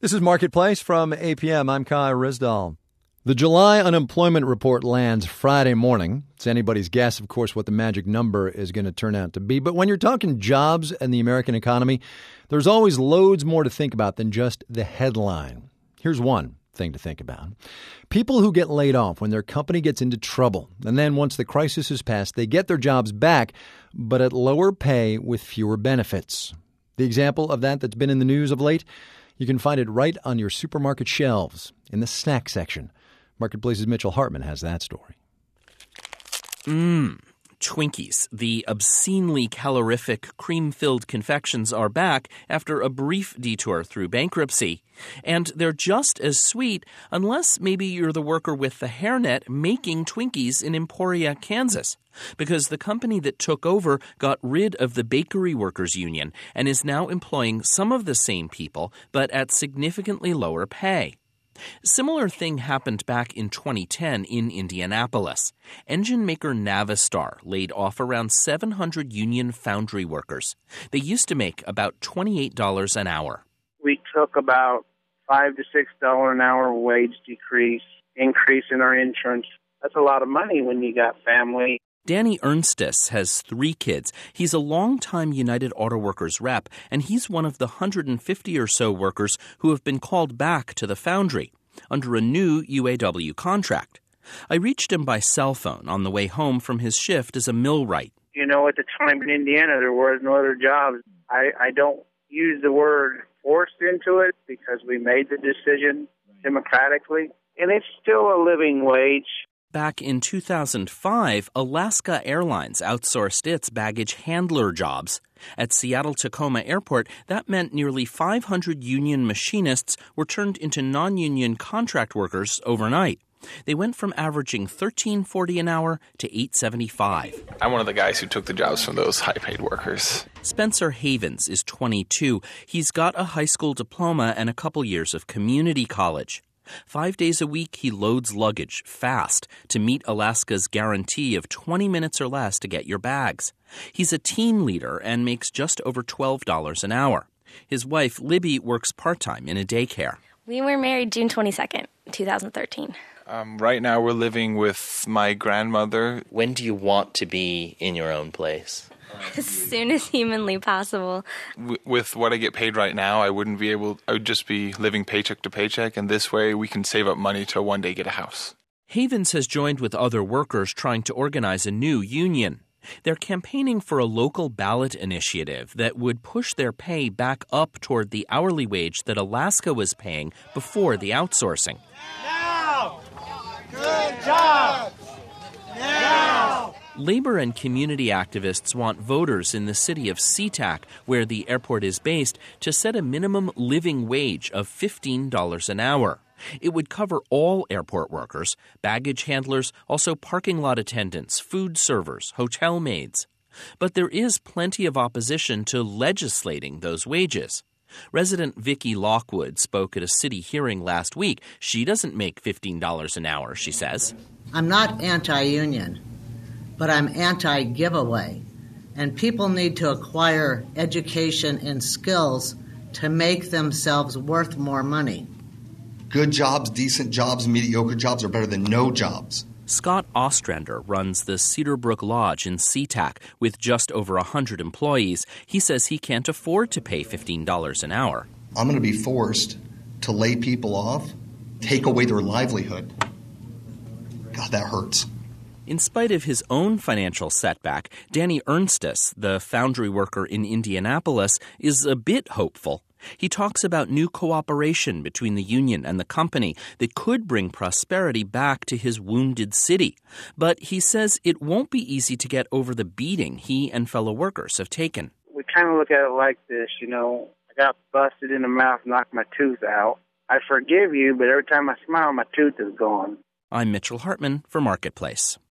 This is Marketplace from APM. I'm Kai Rizdal. The July unemployment report lands Friday morning. It's anybody's guess, of course, what the magic number is going to turn out to be. But when you're talking jobs and the American economy, there's always loads more to think about than just the headline. Here's one thing to think about. People who get laid off when their company gets into trouble. And then once the crisis is passed, they get their jobs back, but at lower pay with fewer benefits. The example of that's been in the news of late, you can find it right on your supermarket shelves in the snack section. Marketplace's Mitchell Hartman has that story. Twinkies. The obscenely calorific, cream-filled confections are back after a brief detour through bankruptcy. And they're just as sweet, unless maybe you're the worker with the hairnet making Twinkies in Emporia, Kansas. Because the company that took over got rid of the Bakery Workers Union and is now employing some of the same people, but at significantly lower pay. Similar thing happened back in 2010 in Indianapolis. Engine maker Navistar laid off around 700 union foundry workers. They used to make about $28 an hour. We took about $5 to $6 an hour wage increase in our insurance. That's a lot of money when you got family. Danny Ernstis has 3 kids. He's a longtime United Auto Workers rep, and he's one of the 150 or so workers who have been called back to the foundry under a new UAW contract. I reached him by cell phone on the way home from his shift as a millwright. You know, at the time in Indiana, there was no other jobs. I don't use the word forced into it because we made the decision democratically, and it's still a living wage. Back in 2005, Alaska Airlines outsourced its baggage handler jobs. At Seattle-Tacoma Airport, that meant nearly 500 union machinists were turned into non-union contract workers overnight. They went from averaging $13.40 an hour to $8.75. I'm one of the guys who took the jobs from those high-paid workers. Spencer Havens is 22. He's got a high school diploma and a couple years of community college. 5 days a week, he loads luggage fast to meet Alaska's guarantee of 20 minutes or less to get your bags. He's a team leader and makes just over $12 an hour. His wife, Libby, works part-time in a daycare. We were married June 22nd, 2013. Right now, we're living with my grandmother. When do you want to be in your own place? As soon as humanly possible. With what I get paid right now, I would just be living paycheck to paycheck, and this way we can save up money to one day get a house. Havens has joined with other workers trying to organize a new union. They're campaigning for a local ballot initiative that would push their pay back up toward the hourly wage that Alaska was paying before the outsourcing. Now! Good job! Now! Labor and community activists want voters in the city of SeaTac, where the airport is based, to set a minimum living wage of $15 an hour. It would cover all airport workers, baggage handlers, also parking lot attendants, food servers, hotel maids. But there is plenty of opposition to legislating those wages. Resident Vicki Lockwood spoke at a city hearing last week. She doesn't make $15 an hour, she says. I'm not anti-union, but I'm anti-giveaway. And people need to acquire education and skills to make themselves worth more money. Good jobs, decent jobs, mediocre jobs are better than no jobs. Scott Ostrander runs the Cedarbrook Lodge in SeaTac with just over 100 employees. He says he can't afford to pay $15 an hour. I'm going to be forced to lay people off, take away their livelihood. God, that hurts. In spite of his own financial setback, Danny Ernstis, the foundry worker in Indianapolis, is a bit hopeful. He talks about new cooperation between the union and the company that could bring prosperity back to his wounded city. But he says it won't be easy to get over the beating he and fellow workers have taken. We kind of look at it like this, I got busted in the mouth, knocked my tooth out. I forgive you, but every time I smile, my tooth is gone. I'm Mitchell Hartman for Marketplace.